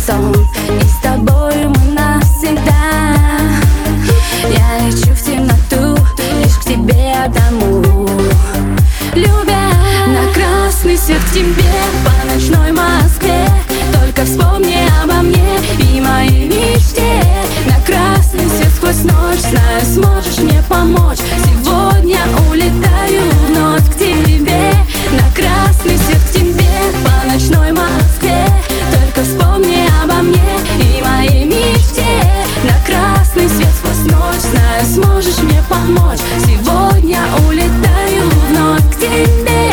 сон, и с тобой мы навсегда. Я лечу в темноту, лишь к тебе одному, любя. На красный свет к тебе по ночной Москве, только вспомни обо мне и моей мечте. На красный свет сквозь ночь, знаю, сможешь мне помочь. Сегодня улетаю вновь к тебе. На красный свет к тебе по ночной Москве, только вспомни обо мне и моей мечте. На красный свет сквозь ночь, знаю, сможешь мне помочь. Сегодня улетаю вновь к тебе.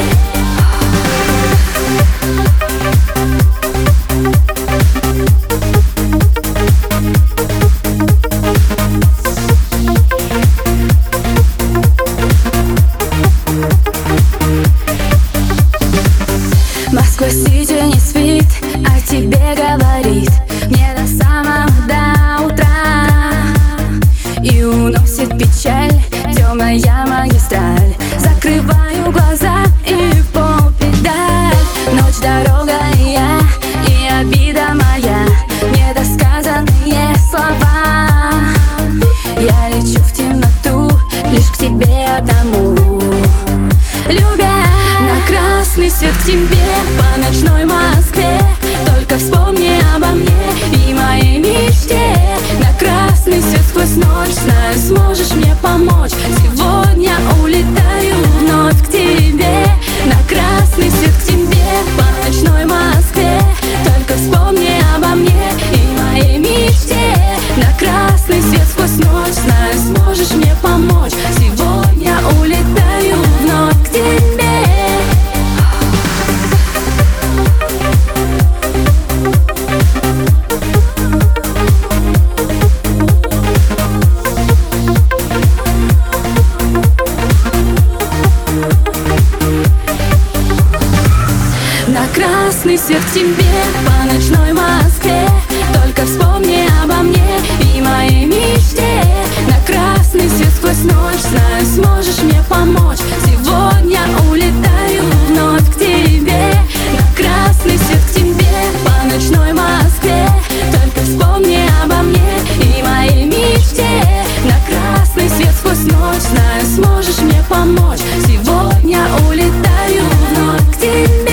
Москва-Сити не спит, о тебе говорит мне до самого до утра. И уносит печаль темная магистраль. Закрываю глаза и в пол педаль. Ночь, дорога и я, и обида моя, недосказанные слова. Я лечу в темноту, лишь к тебе одному, любя. На красный свет к тебе по ночной Москве, только вспомни обо мне и моей мечте. На красный свет сквозь ночь, знаю, сможешь мне помочь. Сегодня улетаю вновь к тебе. На красный свет к тебе по ночной Москве, только вспомни обо мне и моей мечте. На красный свет сквозь ночь, знаю, сможешь мне помочь. Сегодня улетаю вновь к тебе. На красный свет к тебе по ночной Москве, только вспомни обо мне и моей мечте. На красный свет сквозь ночь, знаю, сможешь мне помочь. Сегодня улетаю вновь к тебе. На красный свет к тебе по ночной Москве, только вспомни обо мне и моей мечте. На красный свет сквозь ночь, знаю, сможешь мне помочь. Сегодня улетаю вновь к тебе.